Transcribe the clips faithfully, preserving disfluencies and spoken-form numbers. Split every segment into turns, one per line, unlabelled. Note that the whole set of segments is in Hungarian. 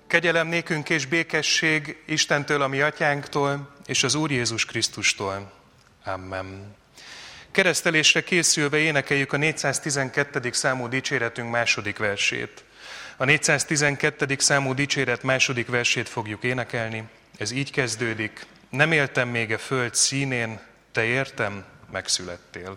Kegyelem nékünk és békesség Istentől, a mi atyánktól, és az Úr Jézus Krisztustól. Amen. Keresztelésre készülve énekeljük a négyszáztizenkettedik számú dicséretünk második versét. A négyszáztizenkettedik számú dicséret második versét fogjuk énekelni. Ez így kezdődik. Nem éltem még a föld színén, te értem, megszülettél.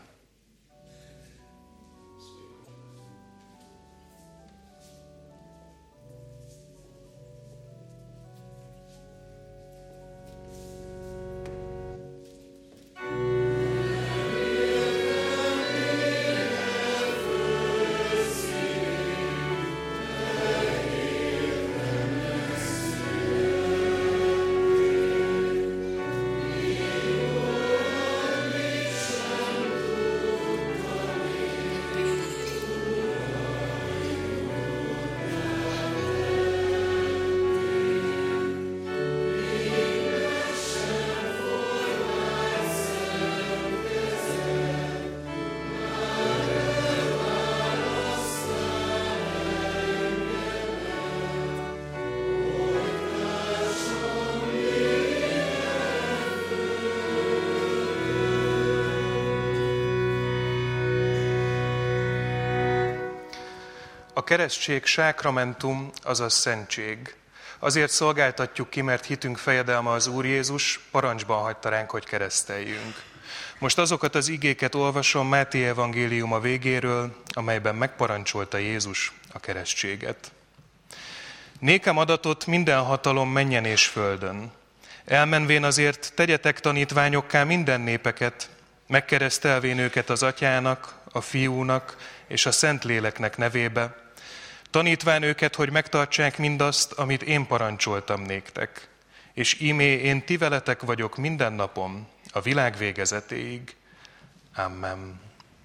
A keresztség sákramentum, azaz szentség. Azért szolgáltatjuk ki, mert hitünk fejedelme az Úr Jézus parancsban hagyta ránk, hogy kereszteljünk. Most azokat az igéket olvasom Máté evangéliuma végéről, amelyben megparancsolta Jézus a keresztséget. Nékem adatot minden hatalom mennyen és földön. Elmenvén azért tegyetek tanítványokká minden népeket, megkeresztelvén őket az Atyának, a Fiúnak és a Szentléleknek nevébe, tanítván őket, hogy megtartsák mindazt, amit én parancsoltam néktek. És ímé én ti veletek vagyok minden napon, a világ végezetéig. Amen.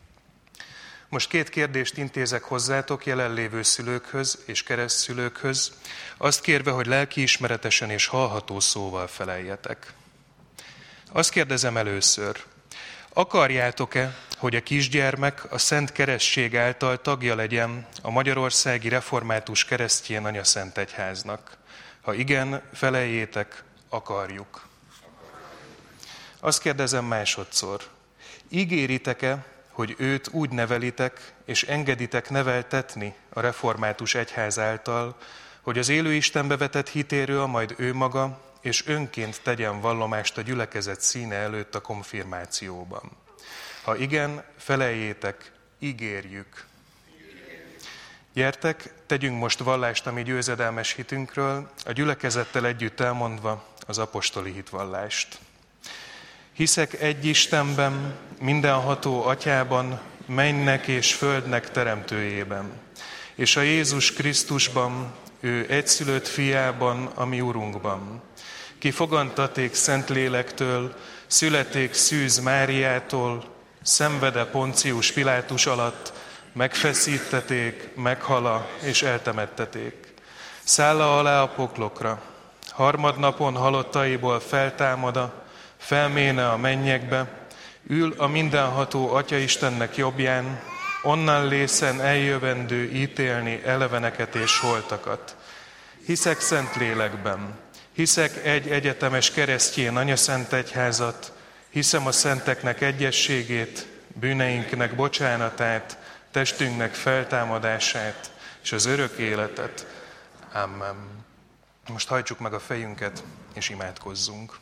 Most két kérdést intézek hozzátok, jelenlévő szülőkhöz és keresztszülőkhöz, azt kérve, hogy lelkiismeretesen és hallható szóval feleljetek. Azt kérdezem először, akarjátok-e, hogy a kisgyermek a Szent Keresztség által tagja legyen a Magyarországi Református Keresztény Anyaszent Egyháznak? Ha igen, feleljétek, akarjuk. Azt kérdezem másodszor, ígéritek-e, hogy őt úgy nevelitek és engeditek neveltetni a Református Egyház által, hogy az élő Istenbe vetett hitéről majd ő maga és önként tegyen vallomást a gyülekezet színe előtt a konfirmációban? Ha igen, feleljétek, ígérjük. Gyertek, tegyünk most vallást a mi győzedelmes hitünkről, a gyülekezettel együtt elmondva az apostoli hitvallást. Hiszek egy Istenben, mindenható Atyában, mennynek és földnek teremtőjében, és a Jézus Krisztusban, ő egyszülött fiában, a mi Urunkban, ki fogantaték Szentlélektől, születék Szűz Máriától, szenvede Poncius Pilátus alatt, megfeszítették, meghala és eltemetteték. Szálla alá a poklokra, harmadnapon halottaiból feltámada, felméne a mennyekbe, ül a mindenható Atya-Istennek jobbján, onnan lészen eljövendő ítélni eleveneket és holtakat. Hiszek Szentlélekben, hiszek egy egyetemes keresztény anyaszent egyházat, hiszem a szenteknek egyességét, bűneinknek bocsánatát, testünknek feltámadását és az örök életet. Amen. Most hajtsuk meg a fejünket és imádkozzunk.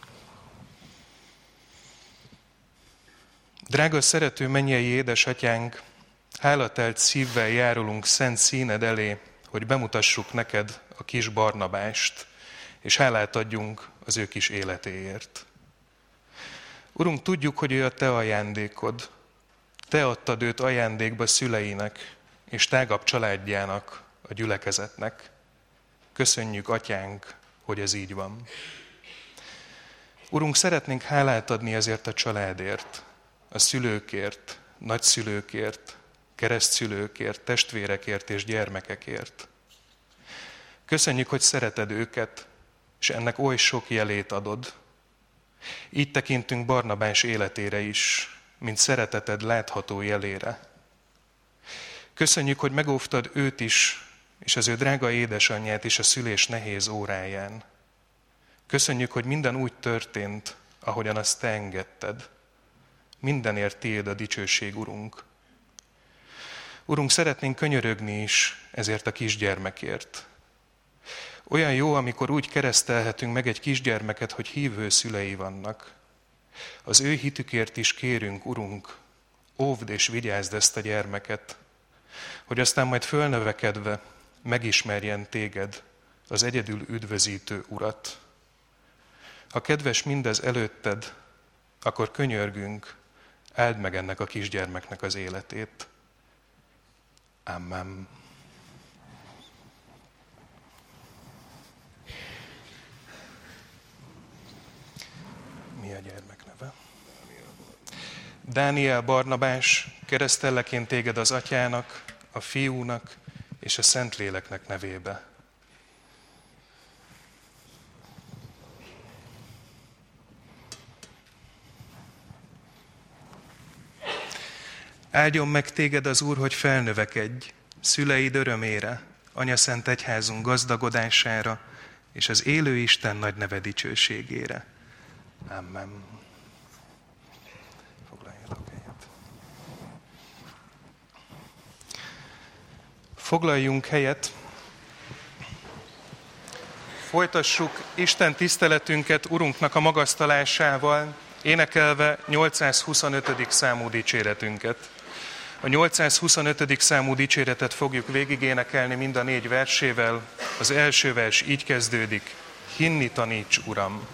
Drága szerető mennyei édesatyánk, hálatelt szívvel járulunk szent színed elé, hogy bemutassuk neked a kis Barnabást, és hálát adjunk az ő kis életéért. Urunk, tudjuk, hogy ő a te ajándékod. Te adtad őt ajándékba szüleinek és tágabb családjának, a gyülekezetnek. Köszönjük, Atyánk, hogy ez így van. Urunk, szeretnénk hálát adni ezért a családért, a szülőkért, nagyszülőkért, keresztszülőkért, testvérekért és gyermekekért. Köszönjük, hogy szereted őket, és ennek oly sok jelét adod. Így tekintünk Barnabás életére is, mint szereteted látható jelére. Köszönjük, hogy megóvtad őt is, és az ő drága édesanyját is a szülés nehéz óráján. Köszönjük, hogy minden úgy történt, ahogyan azt te engedted. Mindenért tiéd a dicsőség, Urunk. Urunk, szeretnénk könyörögni is ezért a kisgyermekért. Olyan jó, amikor úgy keresztelhetünk meg egy kisgyermeket, hogy hívő szülei vannak. Az ő hitükért is kérünk, Urunk, óvd és vigyázd ezt a gyermeket, hogy aztán majd fölnövekedve megismerjen téged, az egyedül üdvözítő Urat. Ha kedves mindez előtted, akkor könyörgünk, áld meg ennek a kisgyermeknek az életét. Amen. Mi a gyermek neve? Dániel Barnabás, keresztelleként téged az Atyának, a Fiúnak és a Szentléleknek nevébe. Áldjon meg téged az Úr, hogy felnövekedj, szüleid örömére, Anyaszent Egyházunk gazdagodására, és az élő Isten nagy neve dicsőségére. Amen. Foglaljatok helyet. Foglaljunk helyet. Folytassuk Isten tiszteletünket Urunknak a magasztalásával, énekelve nyolcszázhuszonötödik számú dicséretünket. A nyolcszázhuszonötödik számú dicséretet fogjuk végigénekelni mind a négy versével. Az első vers így kezdődik: hinni taníts, Uram!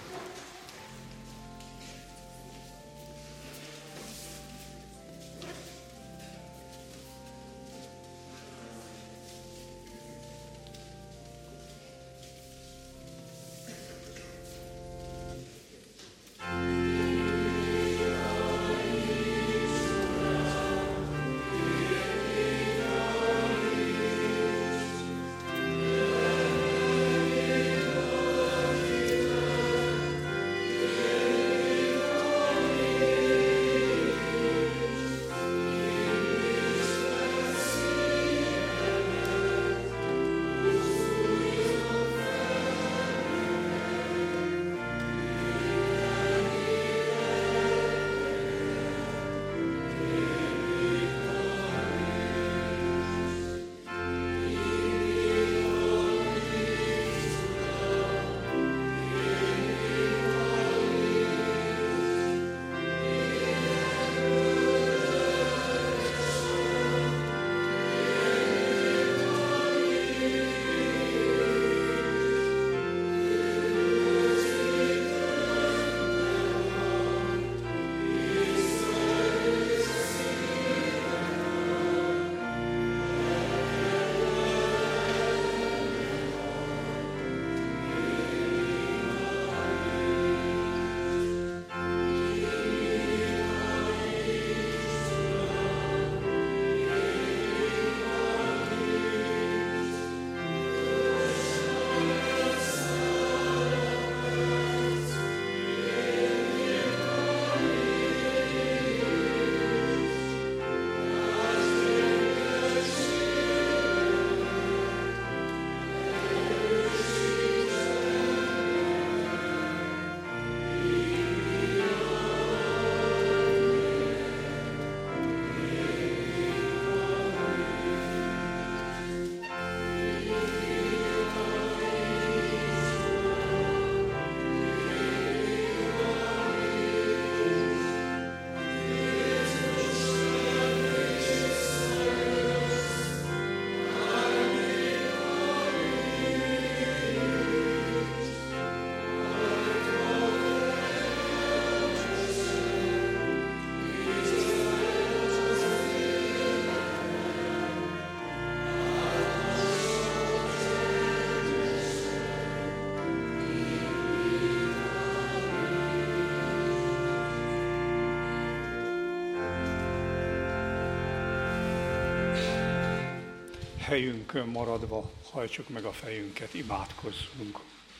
Helyünkön maradva hajtsuk meg a fejünket, imádkozzunk.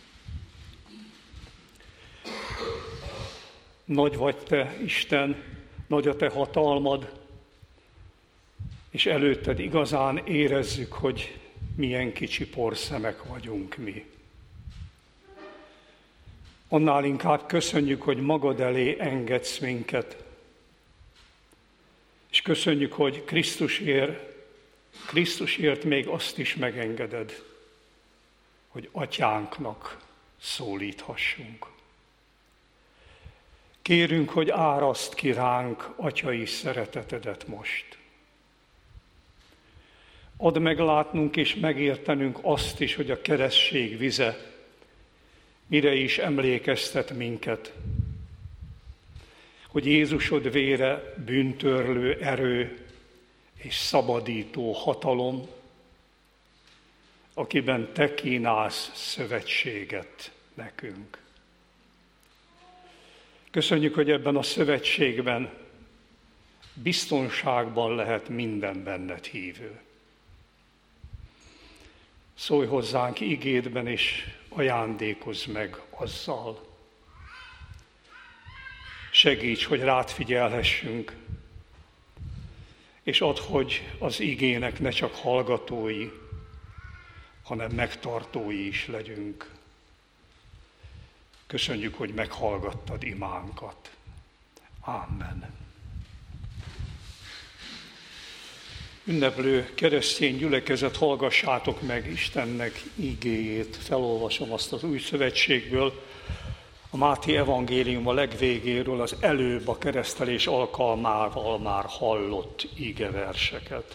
Nagy vagy te, Isten, nagy a te hatalmad, és előtted igazán érezzük, hogy milyen kicsi porszemek vagyunk mi. Annál inkább köszönjük, hogy magad elé engedsz minket, és köszönjük, hogy Krisztusért, Krisztusért még azt is megengeded, hogy atyánknak szólíthassunk. Kérünk, hogy áraszt ki ránk atyai szeretetedet most. Add meglátnunk és megértenünk azt is, hogy a keresztség vize mire is emlékeztet minket, hogy Jézusod vére bűntörlő erő és szabadító hatalom, akiben te kínálsz szövetséget nekünk. Köszönjük, hogy ebben a szövetségben biztonságban lehet minden benned hívő. Szólj hozzánk igédben, és ajándékozz meg azzal. Segíts, hogy rád figyelhessünk, és add, hogy az igének ne csak hallgatói, hanem megtartói is legyünk. Köszönjük, hogy meghallgattad imánkat. Amen. Ünneplő keresztény gyülekezet, hallgassátok meg Istennek igéjét. Felolvasom azt az új szövetségből, a Máté evangélium a legvégéről, az előbb a keresztelés alkalmával már hallott igeverseket.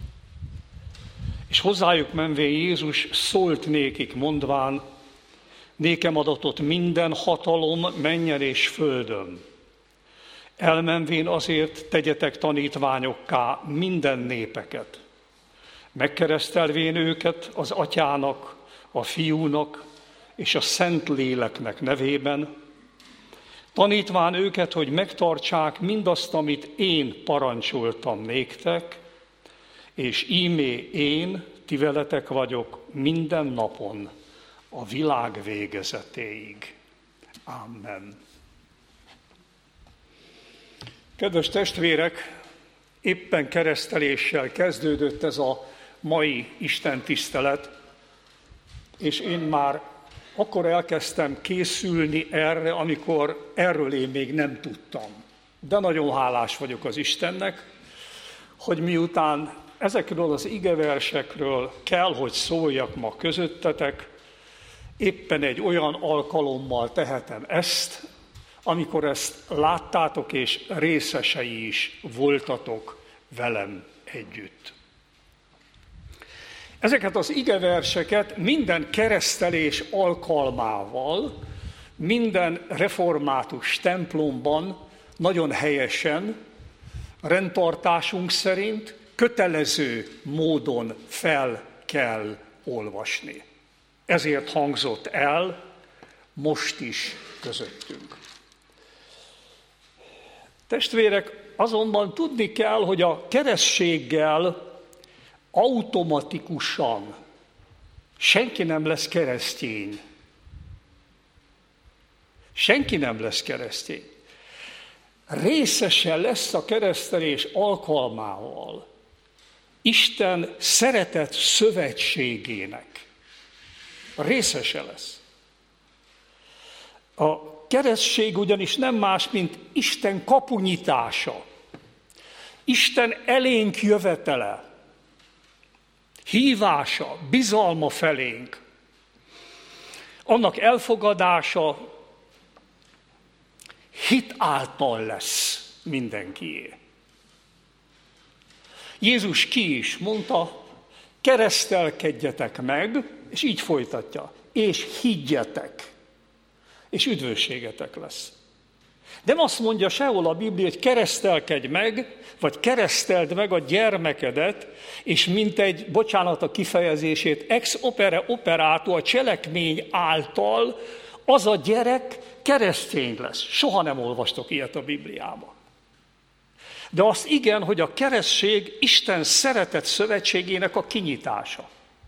És hozzájuk menvén Jézus szólt nékik, mondván, nékem adatott minden hatalom mennyen és földön. Elmenvén azért tegyetek tanítványokká minden népeket. Megkeresztelvén őket az Atyának, a Fiúnak és a Szentléleknek nevében, tanítván őket, hogy megtartsák mindazt, amit én parancsoltam néktek, és ímé én ti veletek vagyok minden napon, a világ végezetéig. Amen. Kedves testvérek, éppen kereszteléssel kezdődött ez a mai istentisztelet, és én már akkor elkezdtem készülni erre, amikor erről én még nem tudtam. De nagyon hálás vagyok az Istennek, hogy miután ezekről az igeversekről kell, hogy szóljak ma közöttetek, éppen egy olyan alkalommal tehetem ezt, amikor ezt láttátok és részesei is voltatok velem együtt. Ezeket az igeverseket minden keresztelés alkalmával, minden református templomban nagyon helyesen, rendtartásunk szerint kötelező módon fel kell olvasni. Ezért hangzott el most is közöttünk. Testvérek, azonban tudni kell, hogy a keresztséggel automatikusan senki nem lesz keresztény. Senki nem lesz keresztény. Részese lesz a keresztelés alkalmával Isten szeretett szövetségének. Részese lesz. A keresztség ugyanis nem más, mint Isten kapunyitása, Isten elénk jövetele, hívása, bizalma felénk, annak elfogadása hit által lesz mindenkié. Jézus ki is mondta, keresztelkedjetek meg, és így folytatja, és higgyetek, és üdvösségetek lesz. Nem azt mondja sehol a Biblia, hogy keresztelkedj meg, vagy kereszteld meg a gyermekedet, és mint egy, bocsánat a kifejezését, ex opere operato, a cselekmény által az a gyerek keresztény lesz. Soha nem olvastok ilyet a Bibliába. De azt igen, hogy a keresztség Isten szeretett szövetségének a kinyitása.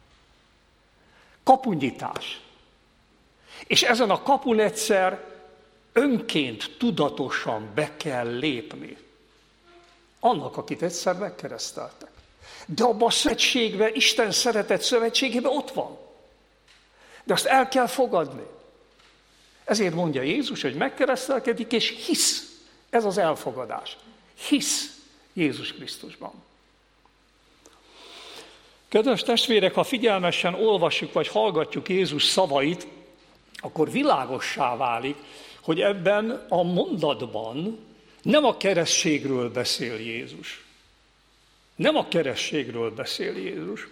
Kapunyitás. És ezen a kapun egyszer önként, tudatosan be kell lépni. Annak, akit egyszer megkereszteltek. De abban a szövetségben, Isten szeretett szövetségében ott van. De azt el kell fogadni. Ezért mondja Jézus, hogy megkeresztelkedik, és hisz. Ez az elfogadás. Hisz Jézus Krisztusban. Kedves testvérek, ha figyelmesen olvassuk vagy hallgatjuk Jézus szavait, akkor világossá válik, hogy ebben a mondatban nem a keresztségről beszél Jézus. Nem a keresztségről beszél Jézus,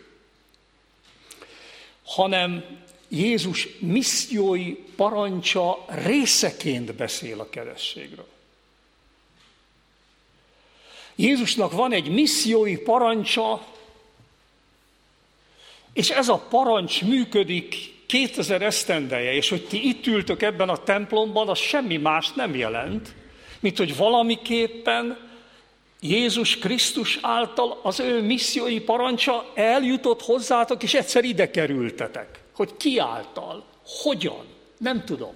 hanem Jézus missziói parancsa részeként beszél a keresztségről. Jézusnak van egy missziói parancsa, és ez a parancs működik kétezer esztendeje, és hogy ti itt ültök ebben a templomban, az semmi más nem jelent, mint hogy valamiképpen Jézus Krisztus által az ő missziói parancsa eljutott hozzátok, és egyszer ide kerültetek. Hogy ki által, hogyan, nem tudom.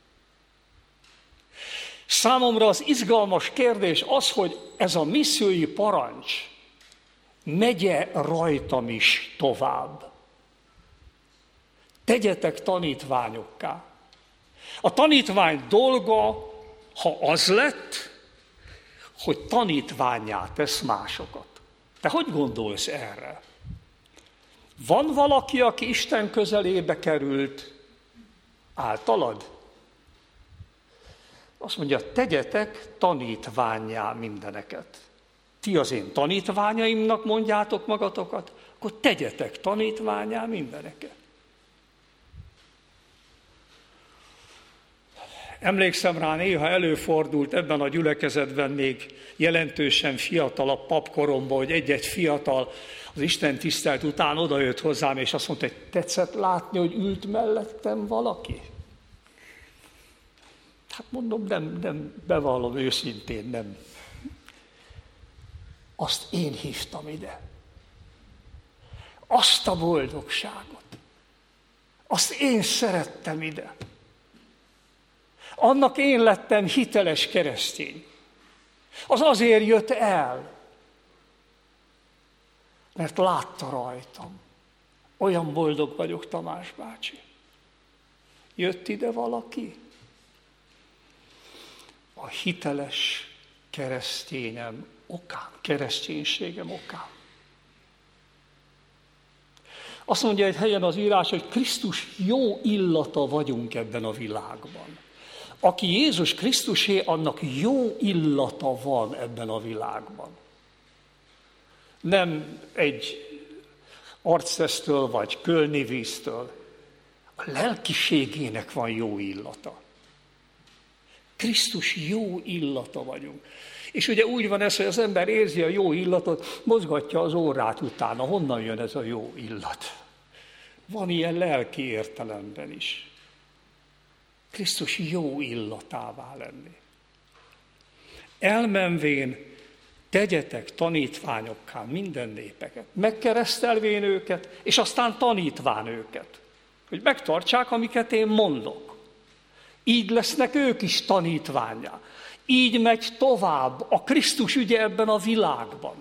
Számomra az izgalmas kérdés az, hogy ez a missziói parancs megye rajtam is tovább. Tegyetek tanítványokká. A tanítvány dolga, ha az lett, hogy tanítvánnyá tesz másokat. Te hogy gondolsz erre? Van valaki, aki Isten közelébe került általad? Azt mondja, tegyetek tanítvánnyá mindeneket. Ti az én tanítványaimnak mondjátok magatokat, akkor tegyetek tanítvánnyá mindeneket. Emlékszem rá, néha előfordult ebben a gyülekezetben még jelentősen fiatalabb papkoromban, hogy egy-egy fiatal az Isten tisztelt után odajött hozzám, és azt mondta, hogy tetszett látni, hogy ült mellettem valaki? Hát mondom, nem, nem, bevallom őszintén, nem. Azt én hívtam ide. Azt a boldogságot. Azt én szerettem ide. Annak én lettem hiteles keresztény. Az azért jött el, mert látta rajtam. Olyan boldog vagyok, Tamás bácsi. Jött ide valaki? A hiteles keresztényem okán, kereszténységem okán. Azt mondja egy helyen az írás, hogy Krisztus jó illata vagyunk ebben a világban. Aki Jézus Krisztusé, annak jó illata van ebben a világban. Nem egy arctesztől vagy kölni víztől. A lelkiségének van jó illata. Krisztus jó illata vagyunk. És ugye úgy van ez, hogy az ember érzi a jó illatot, mozgatja az órát utána. Honnan jön ez a jó illat? Van ilyen lelki értelemben is. Krisztus jó illatává lenni. Elmenvén tegyetek tanítványokká minden népeket, megkeresztelvén őket, és aztán tanítván őket, hogy megtartsák, amiket én mondok. Így lesznek ők is tanítvánnyá. Így megy tovább a Krisztus ügye ebben a világban.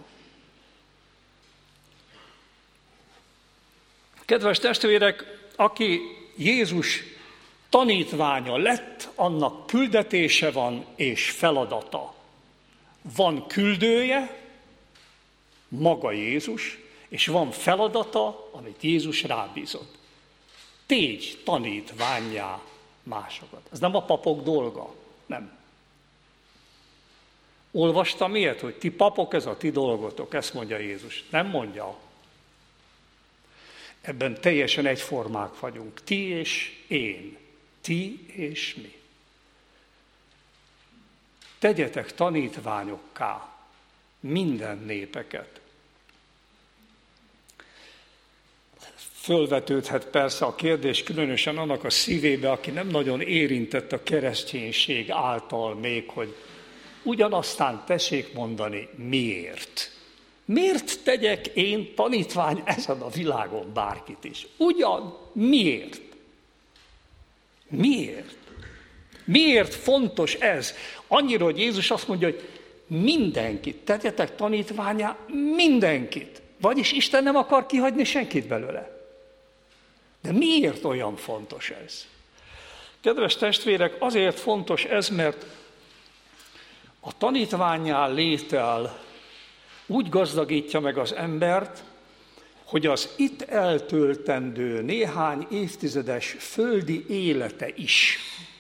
Kedves testvérek, aki Jézus tanítványa lett, annak küldetése van és feladata. Van küldője, maga Jézus, és van feladata, amit Jézus rábízott. Tégy tanítvánnyá másokat. Ez nem a papok dolga, nem. Olvastam ilyet, hogy ti papok, ez a ti dolgotok, ezt mondja Jézus. Nem mondja. Ebben teljesen egyformák vagyunk. Ti és én. Ti és mi. Tegyetek tanítványokká minden népeket. Fölvetődhet persze a kérdés különösen annak a szívébe, aki nem nagyon érintett a kereszténység által még, hogy ugyanaztán tessék mondani, miért? Miért tegyek én tanítvány ezen a világon bárkit is? Ugyan miért? Miért? Miért fontos ez? Annyira, hogy Jézus azt mondja, hogy mindenkit, tegyetek tanítvánnyá mindenkit. Vagyis Isten nem akar kihagyni senkit belőle. De miért olyan fontos ez? Kedves testvérek, azért fontos ez, mert a tanítvánnyá létel úgy gazdagítja meg az embert, hogy az itt eltöltendő néhány évtizedes földi élete is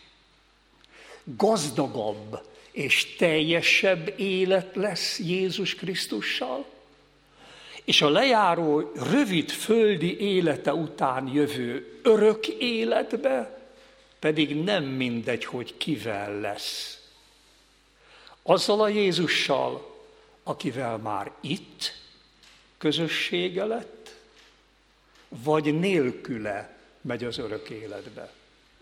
gazdagabb és teljesebb élet lesz Jézus Krisztussal, és a lejáró rövid földi élete után jövő örök életbe pedig nem mindegy, hogy kivel lesz. Azzal a Jézussal, akivel már itt közössége lett, vagy nélküle megy az örök életbe.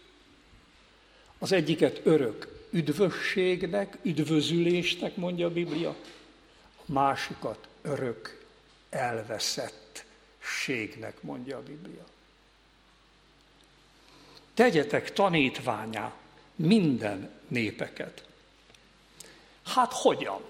Az egyiket örök üdvösségnek, üdvözülésnek mondja a Biblia, a másikat örök elveszettségnek mondja a Biblia. Tegyetek tanítvánnyá minden népeket. Hát hogyan?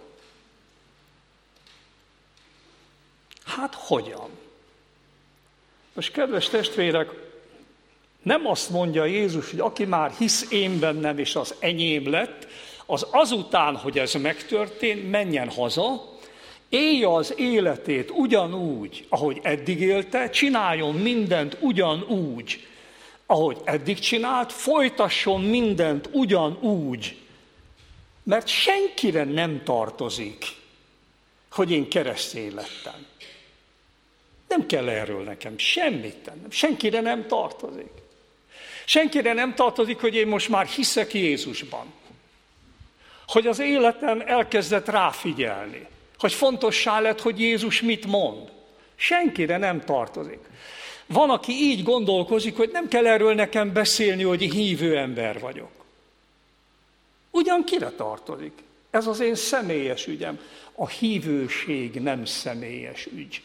Hát hogyan? Most kedves testvérek, nem azt mondja Jézus, hogy aki már hisz én bennem és az enyém lett, az azután, hogy ez megtörtént, menjen haza, élje az életét ugyanúgy, ahogy eddig élte, csináljon mindent ugyanúgy, ahogy eddig csinált, folytasson mindent ugyanúgy, mert senkire nem tartozik, hogy én keresztény lettem. Nem kell erről nekem semmit tennem, senkire nem tartozik. Senkire nem tartozik, hogy én most már hiszek Jézusban. Hogy az életem elkezdett ráfigyelni. Hogy fontossá lett, hogy Jézus mit mond. Senkire nem tartozik. Van, aki így gondolkozik, hogy nem kell erről nekem beszélni, hogy hívő ember vagyok. Ugyan kire tartozik? Ez az én személyes ügyem. A hívőség nem személyes ügy.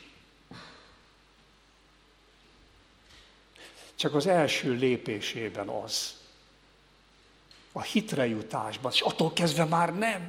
Csak az első lépésében az. A hitre jutásban, és attól kezdve már nem.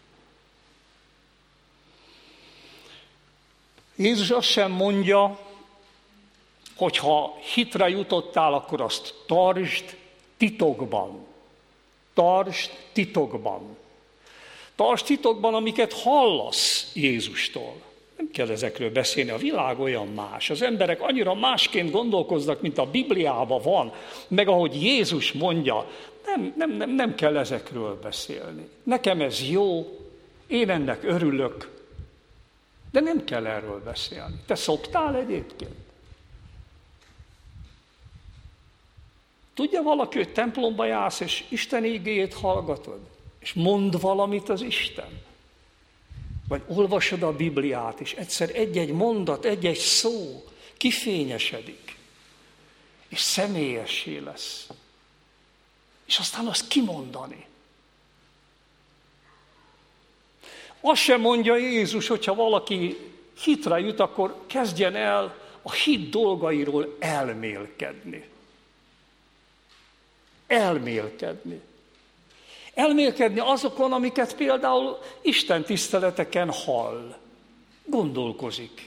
Jézus azt sem mondja, hogy ha hitre jutottál, akkor azt tartsd titokban. Tartsd titokban. Tartsd titokban, amiket hallasz Jézustól. Nem kell ezekről beszélni, a világ olyan más. Az emberek annyira másként gondolkoznak, mint a Bibliában van, meg ahogy Jézus mondja. Nem, nem, nem, nem kell ezekről beszélni. Nekem ez jó, én ennek örülök, de nem kell erről beszélni. Te szoktál egyébként? Tudja valaki, hogy templomba jársz, és Isten igéjét hallgatod? És mond valamit az Isten? Vagy olvasod a Bibliát, és egyszer egy-egy mondat, egy-egy szó kifényesedik, és személyessé lesz. És aztán azt kimondani. Azt sem mondja Jézus, hogyha valaki hitre jut, akkor kezdjen el a hit dolgairól elmélkedni. Elmélkedni. Elmélkedni azokon, amiket például Isten tiszteleteken hall. Gondolkozik.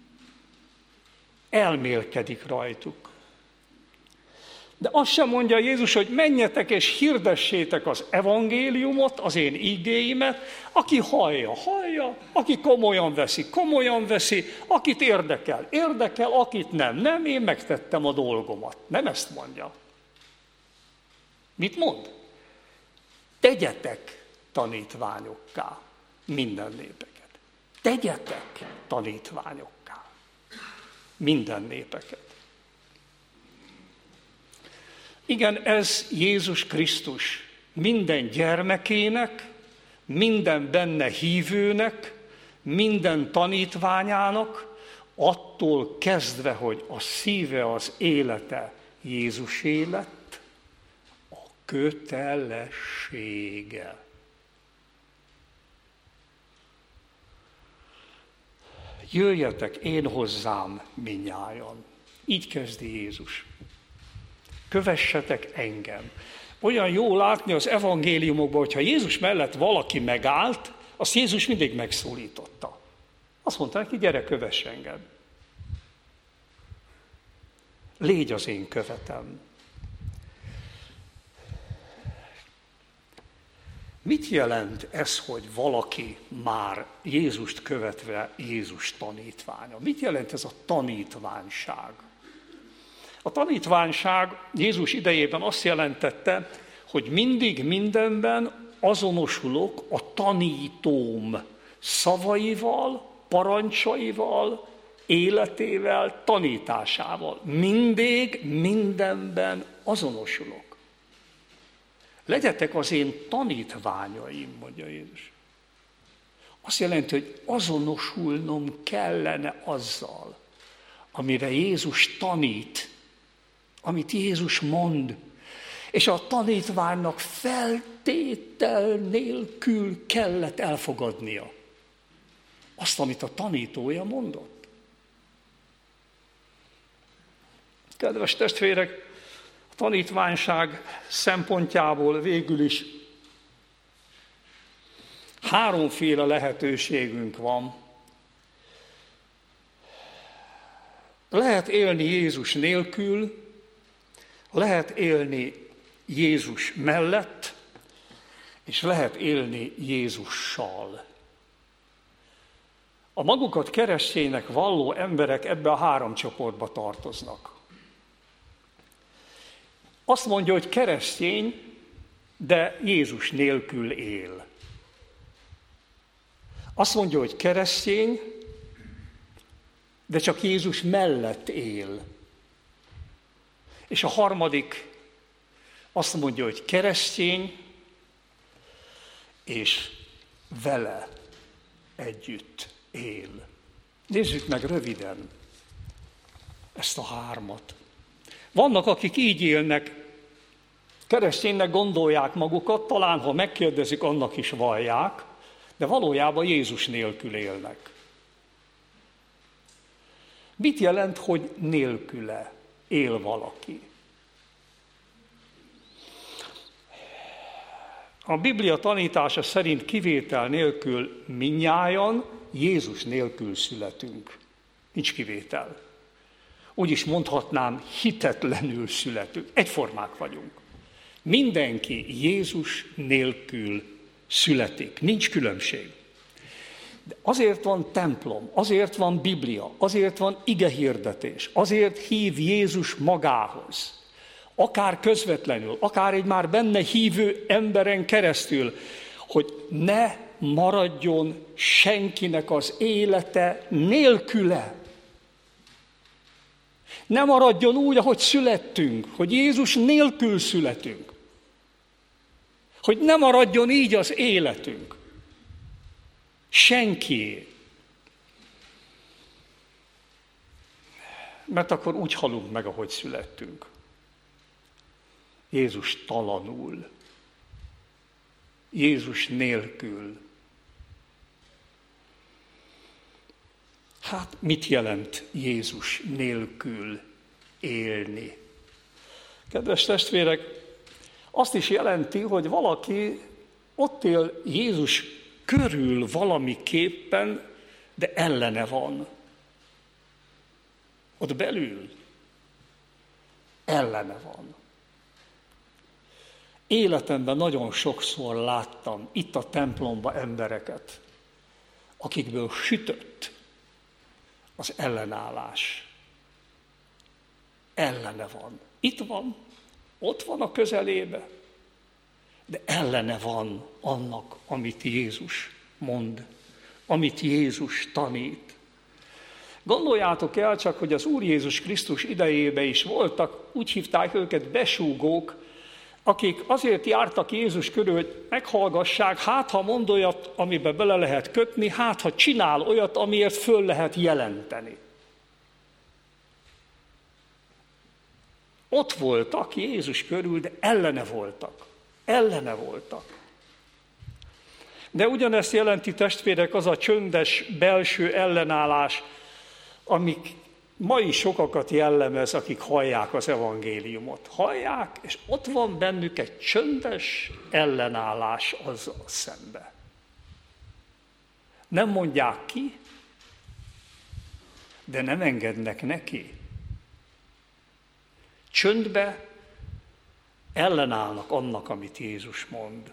Elmélkedik rajtuk. De azt sem mondja Jézus, hogy menjetek és hirdessétek az evangéliumot, az én igéimet, aki hallja, hallja, aki komolyan veszi, komolyan veszi, akit érdekel, érdekel, akit nem, nem, én megtettem a dolgomat. Nem ezt mondja. Mit mond? Tegyetek tanítványokká minden népeket. Tegyetek tanítványokká minden népeket. Igen, ez Jézus Krisztus minden gyermekének, minden benne hívőnek, minden tanítványának, attól kezdve, hogy a szíve, az élete Jézusé lett, a kötelessége. Jöjjetek én hozzám mindnyájan. Így kezdi Jézus. Kövessetek engem. Olyan jó látni az evangéliumokban, hogyha Jézus mellett valaki megállt, azt Jézus mindig megszólította. Azt mondta neki, gyere, kövess engem. Légy az én követem. Mit jelent ez, hogy valaki már Jézust követve Jézus tanítványa? Mit jelent ez a tanítványság? A tanítványság Jézus idejében azt jelentette, hogy mindig mindenben azonosulok a tanítóm szavaival, parancsaival, életével, tanításával. Mindig mindenben azonosulok. Legyetek az én tanítványaim, mondja Jézus. Azt jelenti, hogy azonosulnom kellene azzal, amire Jézus tanít, amit Jézus mond. És a tanítványnak feltétel nélkül kellett elfogadnia azt, amit a tanítója mondott. Kedves testvérek, a tanítványság szempontjából végül is háromféle lehetőségünk van. Lehet élni Jézus nélkül, lehet élni Jézus mellett, és lehet élni Jézussal. A magukat kereszténynek valló emberek ebbe a három csoportba tartoznak. Azt mondja, hogy keresztény, de Jézus nélkül él. Azt mondja, hogy keresztény, de csak Jézus mellett él. És a harmadik azt mondja, hogy keresztény, és vele együtt él. Nézzük meg röviden ezt a hármat. Vannak, akik így élnek, kereszténynek gondolják magukat, talán ha megkérdezik, annak is vallják, de valójában Jézus nélkül élnek. Mit jelent, hogy nélküle él valaki? A Biblia tanítása szerint kivétel nélkül mindnyájan Jézus nélkül születünk. Nincs kivétel. Úgy is mondhatnám, hitetlenül születünk. Egyformák vagyunk. Mindenki Jézus nélkül születik. Nincs különbség. De azért van templom, azért van Biblia, azért van igehirdetés, azért hív Jézus magához. Akár közvetlenül, akár egy már benne hívő emberen keresztül, hogy ne maradjon senkinek az élete nélküle. Ne maradjon úgy, ahogy születtünk, hogy Jézus nélkül születünk. Hogy ne maradjon így az életünk. Senkié. Mert akkor úgy halunk meg, ahogy születtünk. Jézus talanul. Jézus nélkül. Hát mit jelent Jézus nélkül élni? Kedves testvérek, azt is jelenti, hogy valaki ott él Jézus körül valamiképpen, de ellene van. Ott belül ellene van. Életemben nagyon sokszor láttam itt a templomban embereket, akikből sütött az ellenállás. Ellene van. Itt van, ott van a közelébe, de ellene van annak, amit Jézus mond, amit Jézus tanít. Gondoljátok el csak, hogy az Úr Jézus Krisztus idejében is voltak, úgy hívták őket besúgók, akik azért jártak Jézus körül, hogy meghallgassák, hát ha mond olyat, amiben bele lehet kötni, hát ha csinál olyat, amiért föl lehet jelenteni. Ott voltak Jézus körül, de ellene voltak. Ellene voltak. De ugyanezt jelenti, testvérek, az a csöndes belső ellenállás, amik ma is sokakat jellemez, akik hallják az evangéliumot. Hallják, és ott van bennük egy csöndes ellenállás azzal szembe. Nem mondják ki, de nem engednek neki. Csöndbe ellenállnak annak, amit Jézus mond.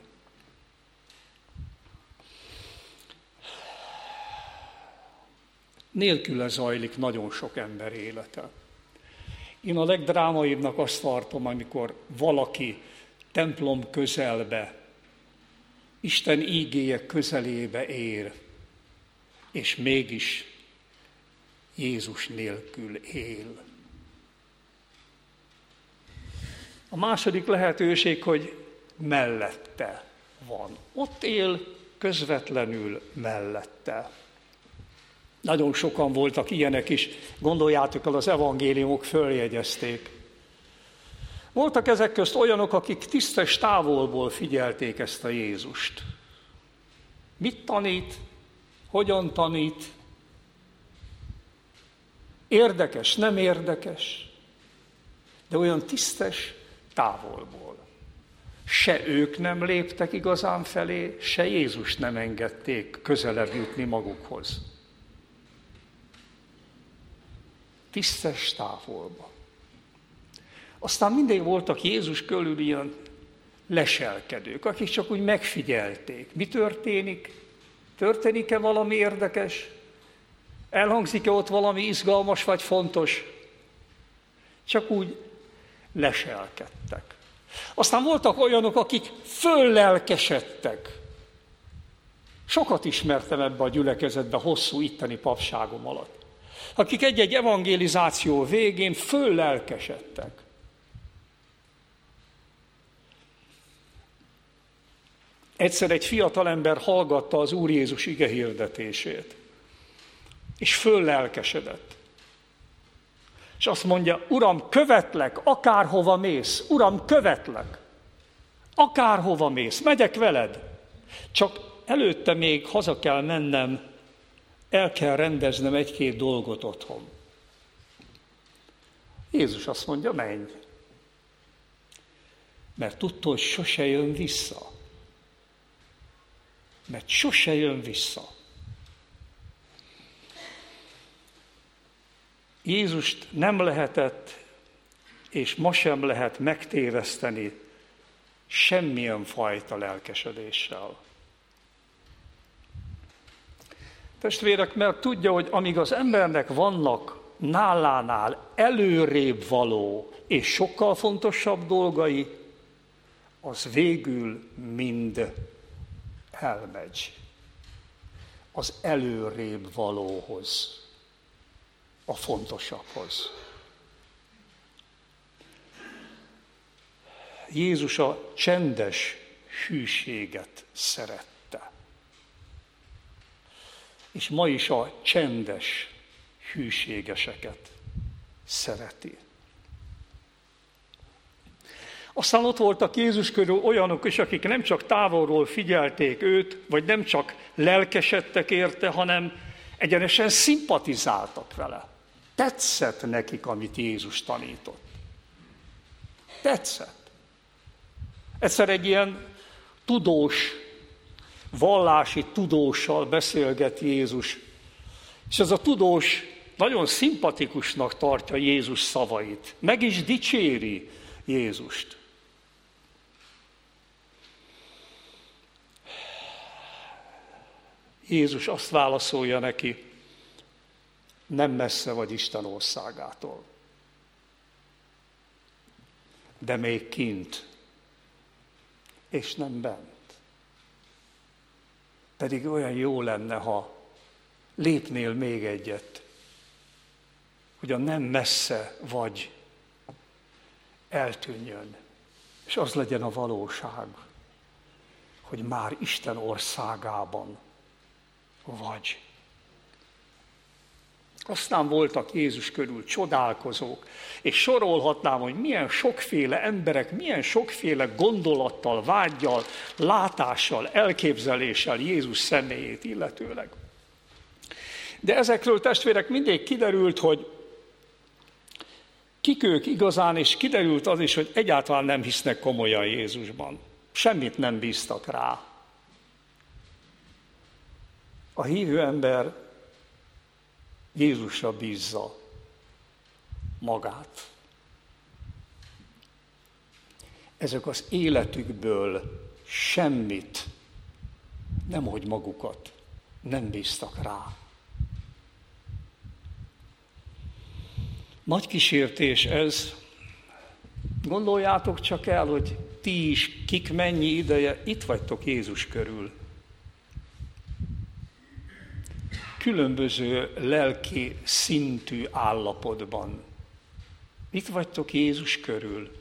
Nélküle zajlik nagyon sok ember élete. Én a legdrámaibbnak azt tartom, amikor valaki templom közelbe, Isten ígéje közelébe ér, és mégis Jézus nélkül él. A második lehetőség, hogy mellette van. Ott él közvetlenül mellette. Nagyon sokan voltak ilyenek is, gondoljátok el, az evangéliumok följegyezték. Voltak ezek közt olyanok, akik tisztes távolból figyelték ezt a Jézust. Mit tanít? Hogyan tanít? Érdekes, nem érdekes? De olyan tisztes távolból. Se ők nem léptek igazán felé, se Jézus nem engedték közelebb jutni magukhoz. Tisztes távolba. Aztán mindig voltak Jézus körül ilyen leselkedők, akik csak úgy megfigyelték. Mi történik? Történik-e valami érdekes? Elhangzik-e ott valami izgalmas vagy fontos? Csak úgy leselkedtek. Aztán voltak olyanok, akik föllelkesedtek. Sokat ismertem ebbe a gyülekezetbe hosszú itteni papságom alatt. Akik egy-egy evangelizáció végén föllelkesedtek. Egyszer egy fiatalember hallgatta az Úr Jézus ige hirdetését, és föllelkesedett. És azt mondja, Uram, követlek, akárhova mész, Uram, követlek, akárhova mész, megyek veled. Csak előtte még haza kell mennem, el kell rendeznem egy-két dolgot otthon. Jézus azt mondja, menj, mert tudta, hogy sose jön vissza. Mert sose jön vissza. Jézust nem lehetett, és ma sem lehet megtéveszteni semmilyen fajta lelkesedéssel. Testvérek, mert tudja, hogy amíg az embernek vannak nálánál előrébb való és sokkal fontosabb dolgai, az végül mind elmegy az előrébb valóhoz, a fontosabbhoz. Jézus a csendes hűséget szerette. És ma is a csendes hűségeseket szereti. Aztán ott voltak Jézus körül olyanok is, akik nem csak távolról figyelték őt, vagy nem csak lelkesedtek érte, hanem egyenesen szimpatizáltak vele. Tetszett nekik, amit Jézus tanított. Tetszett. Egyszer egy ilyen tudós, vallási tudóssal beszélget Jézus, és ez a tudós nagyon szimpatikusnak tartja Jézus szavait. Meg is dicséri Jézust. Jézus azt válaszolja neki, nem messze vagy Isten országától, de még kint, és nem bent. Pedig olyan jó lenne, ha lépnél még egyet, hogy a nem messze vagy eltűnjön, és az legyen a valóság, hogy már Isten országában vagy. Aztán voltak Jézus körül csodálkozók, és sorolhatnám, hogy milyen sokféle emberek, milyen sokféle gondolattal, vággyal, látással, elképzeléssel Jézus személyét illetőleg. De ezekről, testvérek, mindig kiderült, hogy kik ők igazán, és kiderült az is, hogy egyáltalán nem hisznek komolyan Jézusban. Semmit nem bíztak rá. A hívő ember Jézusra bízza magát. Ezek az életükből semmit, nemhogy magukat nem bíztak rá. Nagy kísértés ez. Gondoljátok csak el, hogy ti is, kik mennyi ideje itt vagytok Jézus körül. Különböző lelki szintű állapotban. Itt vagytok Jézus körül.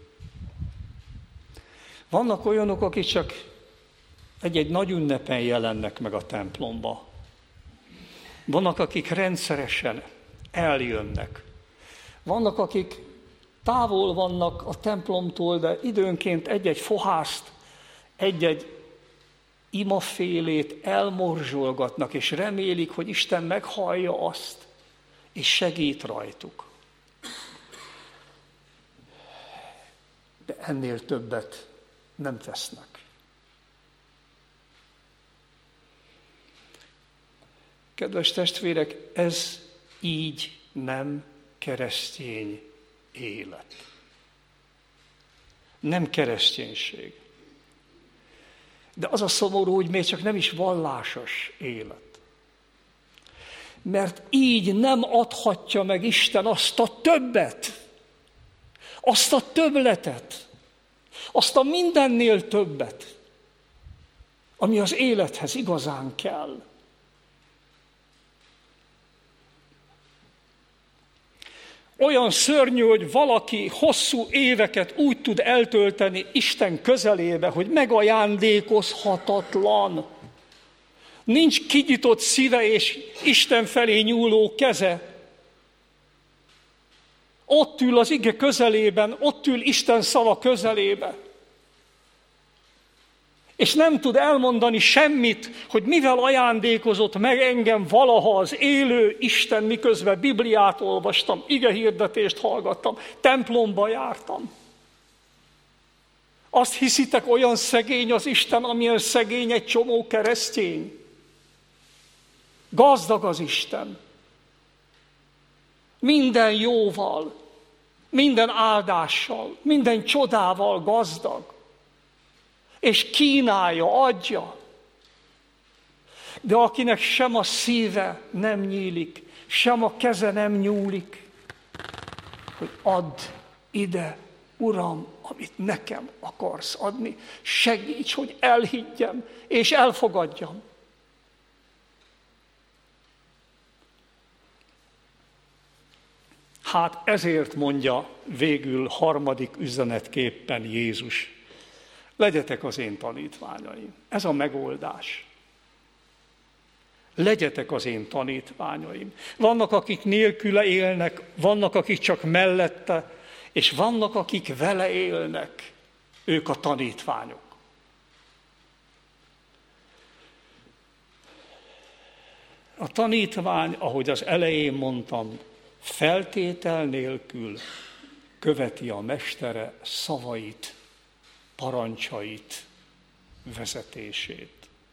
Vannak olyanok, akik csak egy-egy nagy ünnepen jelennek meg a templomba. Vannak, akik rendszeresen eljönnek. Vannak, akik távol vannak a templomtól, de időnként egy-egy fohászt, egy-egy imafélét elmorzsolgatnak, és remélik, hogy Isten meghallja azt, és segít rajtuk. De ennél többet nem tesznek. Kedves testvérek, ez így nem keresztény élet. Nem kereszténység. De az a szomorú, hogy még csak nem is vallásos élet. Mert így nem adhatja meg Isten azt a többet, azt a többletet, azt a mindennél többet, ami az élethez igazán kell. Olyan szörnyű, hogy valaki hosszú éveket úgy tud eltölteni Isten közelébe, hogy megajándékozhatatlan. Nincs kinyitott szíve és Isten felé nyúló keze. Ott ül az ige közelében, ott ül Isten szava közelébe. És nem tud elmondani semmit, hogy mivel ajándékozott meg engem valaha az élő Isten, miközben Bibliát olvastam, igehirdetést hallgattam, templomba jártam. Azt hiszitek, olyan szegény az Isten, amilyen szegény egy csomó keresztény? Gazdag az Isten. Minden jóval, minden áldással, minden csodával gazdag. És kínálja, adja. De akinek sem a szíve nem nyílik, sem a keze nem nyúlik, hogy add ide, Uram, amit nekem akarsz adni, segíts, hogy elhiggyem és elfogadjam. Hát ezért mondja végül harmadik üzenetképpen Jézus: legyetek az én tanítványaim. Ez a megoldás. Legyetek az én tanítványaim. Vannak, akik nélküle élnek, vannak, akik csak mellette, és vannak, akik vele élnek. Ők a tanítványok. A tanítvány, ahogy az elején mondtam, feltétel nélkül követi a mestere szavait, parancsait, vezetését.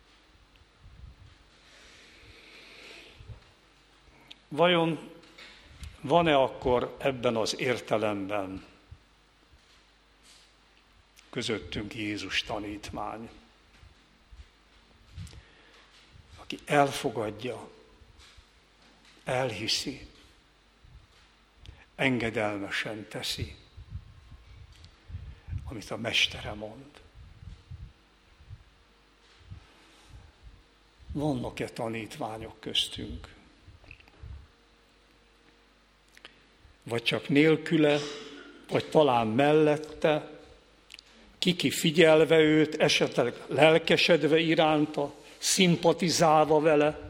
Vajon van-e akkor ebben az értelemben közöttünk Jézus tanítmány, aki elfogadja, elhiszi, engedelmesen teszi, amit a mestere mond? Vannak-e tanítványok köztünk? Vagy csak nélküle, vagy talán mellette, kiki figyelve őt, esetleg lelkesedve iránta, szimpatizálva vele,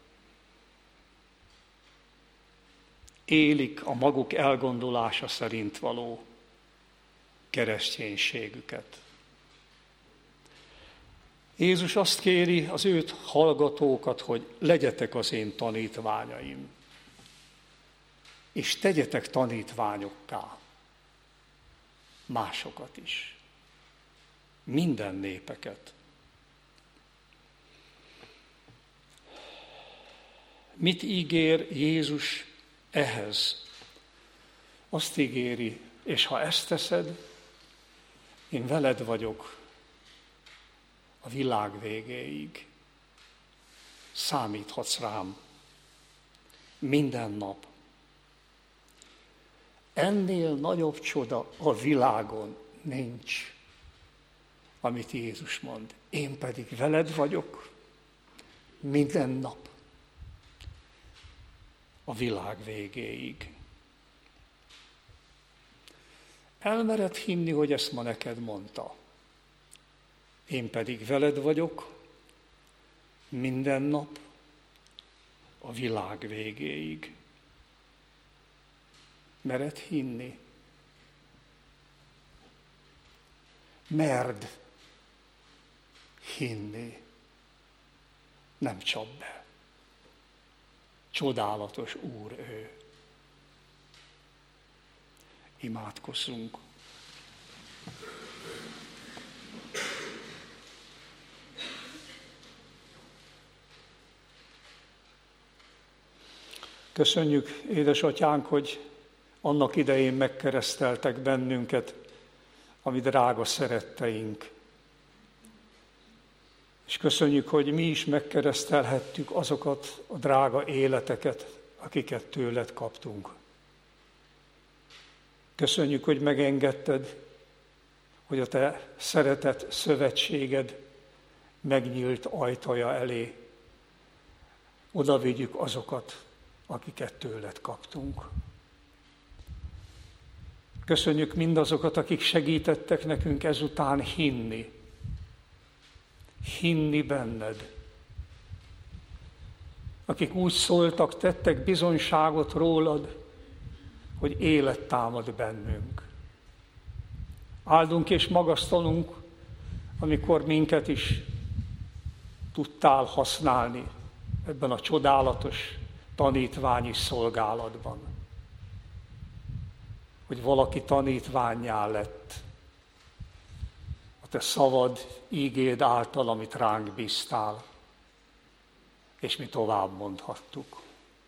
élik a maguk elgondolása szerint való kereszténységüket. Jézus azt kéri az őt hallgatókat, hogy legyetek az én tanítványaim, és tegyetek tanítványokká másokat is, minden népeket. Mit ígér Jézus ehhez? Azt ígéri, és ha ezt teszed, én veled vagyok a világ végéig. Számíthatsz rám minden nap. Ennél nagyobb csoda a világon nincs, amit Jézus mond. Én pedig veled vagyok minden nap a világ végéig. Elmered hinni, hogy ezt ma neked mondta. Én pedig veled vagyok minden nap a világ végéig. Mered hinni? Merd hinni. Nem csap be. Csodálatos Úr ő. Imádkozzunk. Köszönjük, édesatyánk, hogy annak idején megkereszteltek bennünket, ami drága szeretteink. És köszönjük, hogy mi is megkeresztelhettük azokat a drága életeket, akiket tőled kaptunk. Köszönjük, hogy megengedted, hogy a te szeretett szövetséged megnyílt ajtaja elé oda vigyük azokat, akiket tőled kaptunk. Köszönjük mindazokat, akik segítettek nekünk ezután hinni. Hinni benned. Akik úgy szóltak, tettek bizonyságot rólad, hogy élet támad bennünk. Áldunk és magasztalunk, amikor minket is tudtál használni ebben a csodálatos tanítványi szolgálatban. Hogy valaki tanítvánnyá lett a te szavad, ígéd által, amit ránk bíztál, és mi tovább mondhattuk.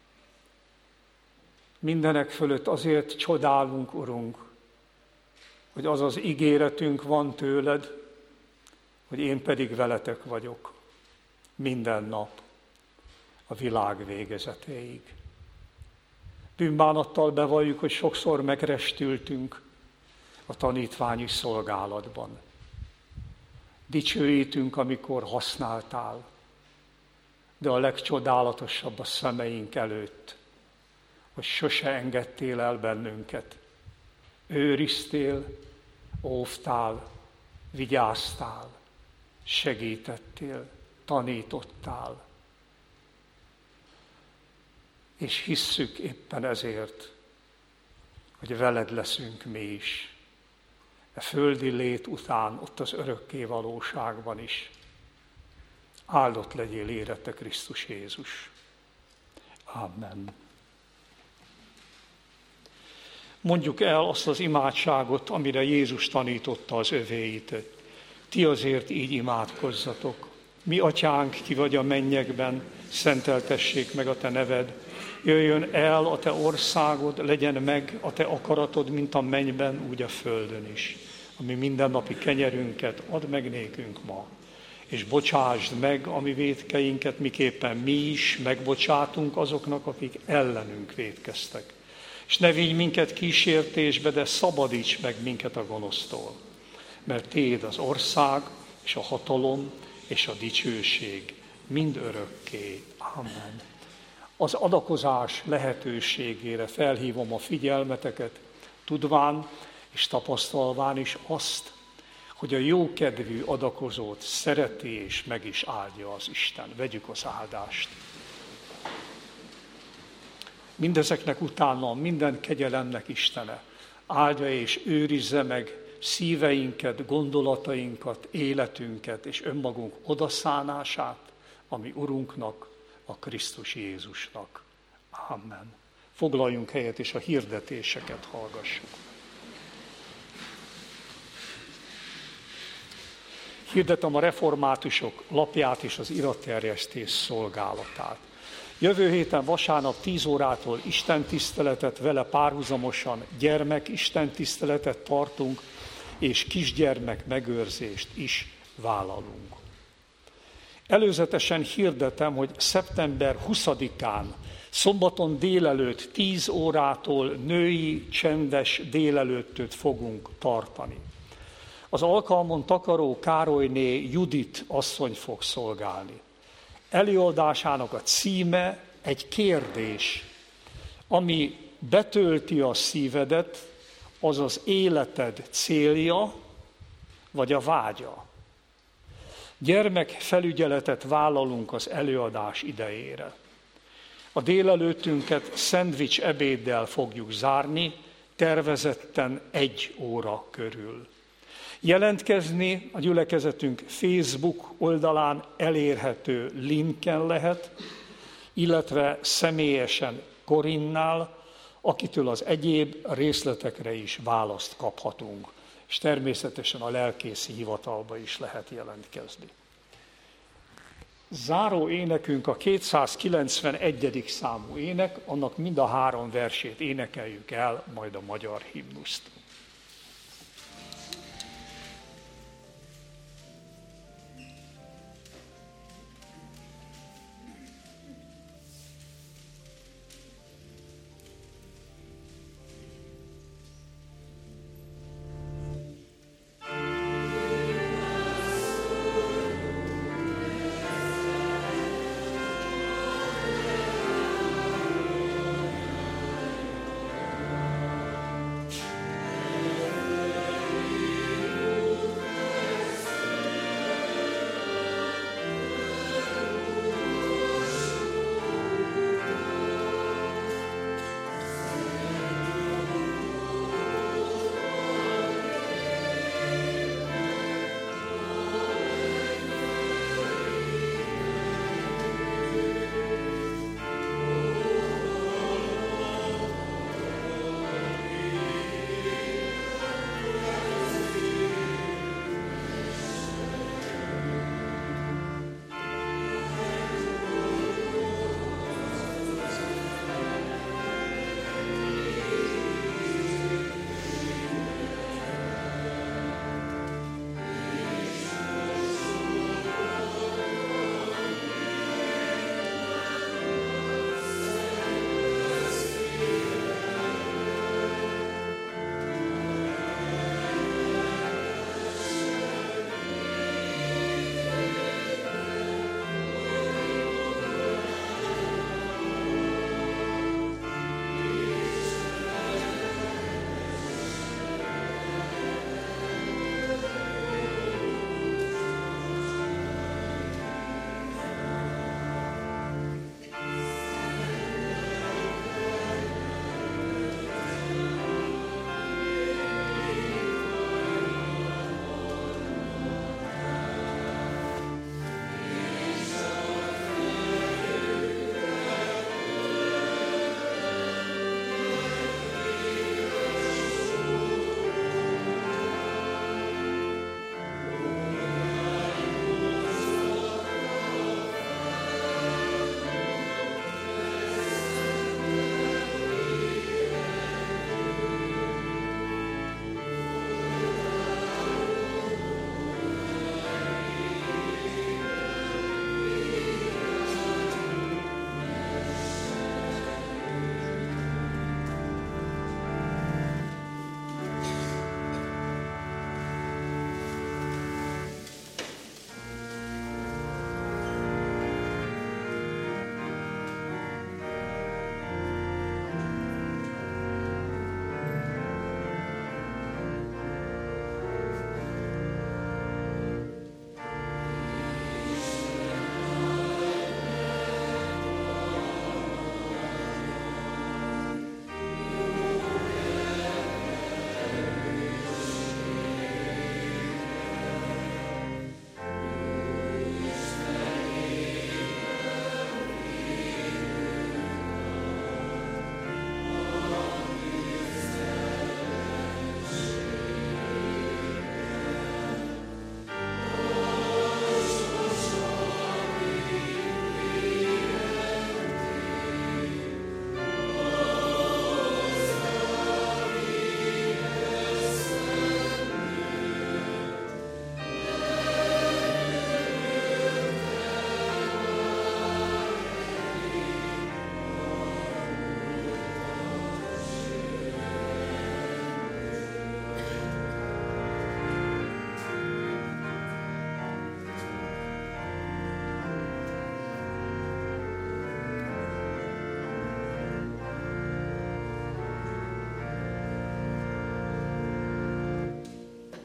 Mindenek fölött azért csodálunk, Urunk, hogy az az ígéretünk van tőled, hogy én pedig veletek vagyok minden nap a világ végezetéig. Bűnbánattal bevalljuk, hogy sokszor megrestültünk a tanítványi szolgálatban. Dicsőítünk, amikor használtál, de a legcsodálatosabb a szemeink előtt, hogy sose engedtél el bennünket. Őriztél, óvtál, vigyáztál, segítettél, tanítottál. És hisszük éppen ezért, hogy veled leszünk mi is. A földi lét után, ott az örökké valóságban is. Áldott legyél érete Krisztus Jézus. Amen. Mondjuk el azt az imádságot, amire Jézus tanította az övéit. Ti azért így imádkozzatok. Mi atyánk, ki vagy a mennyekben, szenteltessék meg a te neved. Jöjjön el a te országod, legyen meg a te akaratod, mint a mennyben, úgy a földön is. Ami mindennapi kenyerünket add meg nékünk ma, és bocsásd meg a mi vétkeinket, miképpen mi is megbocsátunk azoknak, akik ellenünk vétkeztek. És ne vigy minket kísértésbe, de szabadíts meg minket a gonosztól. Mert tiéd az ország, és a hatalom, és a dicsőség mind örökké. Amen. Az adakozás lehetőségére felhívom a figyelmeteket, tudván és tapasztalván is azt, hogy a jókedvű adakozót szereti és meg is áldja az Isten. Vegyük az áldást. Mindezeknek utána minden kegyelemnek Istene áldja és őrizze meg szíveinket, gondolatainkat, életünket és önmagunk odaszánását, ami Urunknak, a Krisztus Jézusnak. Amen. Foglaljunk helyet és a hirdetéseket hallgassuk. Hirdetem a reformátusok lapját és az iratterjesztés szolgálatát. Jövő héten vasárnap tíz órától istentiszteletet, vele párhuzamosan gyermek istentiszteletet tartunk, és kisgyermek megőrzést is vállalunk. Előzetesen hirdetem, hogy szeptember huszadikán, szombaton délelőtt tíz órától női csendes délelőttöt fogunk tartani. Az alkalmon Takaró Károlyné Judit asszony fog szolgálni. Előadásának a címe egy kérdés, ami betölti a szívedet, az az életed célja, vagy a vágya. Gyermekfelügyeletet vállalunk az előadás idejére. A délelőttünket szendvics ebéddel fogjuk zárni, tervezetten egy óra körül. Jelentkezni a gyülekezetünk Facebook oldalán elérhető linken lehet, illetve személyesen Korinnál, akitől az egyéb részletekre is választ kaphatunk. És természetesen a lelkészi hivatalba is lehet jelentkezni. Záró énekünk a kétszázkilencvenegyedik számú ének, annak mind a három versét énekeljük el, majd a magyar himnuszt.